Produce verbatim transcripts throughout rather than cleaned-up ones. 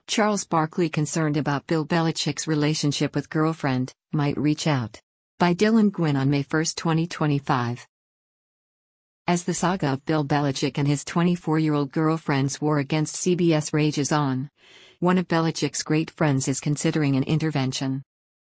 Charles Barkley concerned about Bill Belichick's relationship with girlfriend, might reach out. By Dylan Gwynn on May first, twenty twenty-five. As the saga of Bill Belichick and his twenty-four-year-old girlfriend's war against C B S rages on, one of Belichick's great friends is considering an intervention.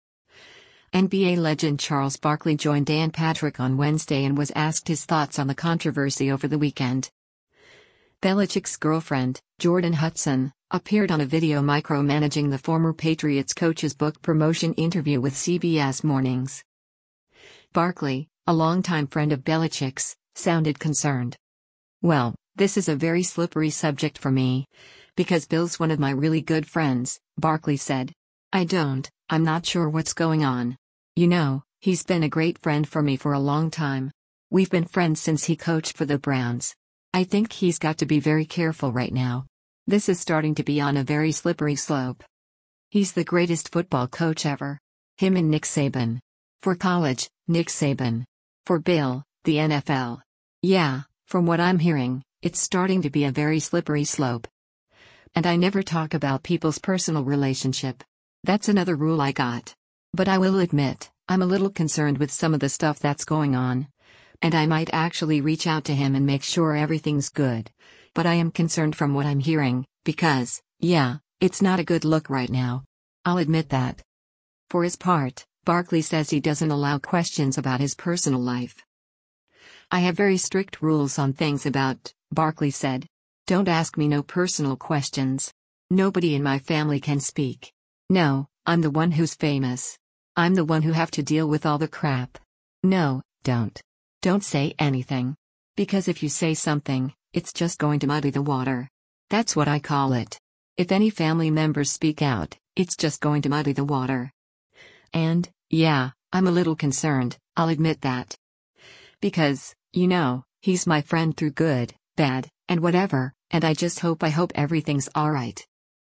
N B A legend Charles Barkley joined Dan Patrick on Wednesday and was asked his thoughts on the controversy over the weekend. Belichick's girlfriend, Jordan Hudson, appeared on a video micromanaging the former Patriots coach's book promotion interview with C B S Mornings. Barkley, a longtime friend of Belichick's, sounded concerned. "Well, this is a very slippery subject for me. Because Bill's one of my really good friends," Barkley said. "I don't, I'm not sure what's going on. You know, he's been a great friend for me for a long time. We've been friends since he coached for the Browns. I think he's got to be very careful right now. This is starting to be on a very slippery slope. He's the greatest football coach ever. Him and Nick Saban. For college, Nick Saban. For Bill, the N F L. Yeah, from what I'm hearing, it's starting to be a very slippery slope. And I never talk about people's personal relationship. That's another rule I got. But I will admit, I'm a little concerned with some of the stuff that's going on. And I might actually reach out to him and make sure everything's good. But I am concerned from what I'm hearing, because, yeah, it's not a good look right now. I'll admit that." For his part, Barkley says he doesn't allow questions about his personal life. "I have very strict rules on things about," Barkley said. "Don't ask me no personal questions. Nobody in my family can speak. No, I'm the one who's famous. I'm the one who have to deal with all the crap. No, don't. Don't say anything. Because if you say something, it's just going to muddy the water. That's what I call it. If any family members speak out, it's just going to muddy the water. And, yeah, I'm a little concerned, I'll admit that. Because, you know, he's my friend through good, bad, and whatever, and I just hope I hope everything's alright."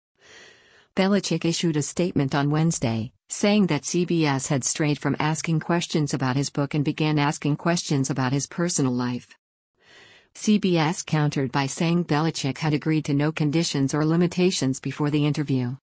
Belichick issued a statement on Wednesday, saying that C B S had strayed from asking questions about his book and began asking questions about his personal life. C B S countered by saying Belichick had agreed to no conditions or limitations before the interview.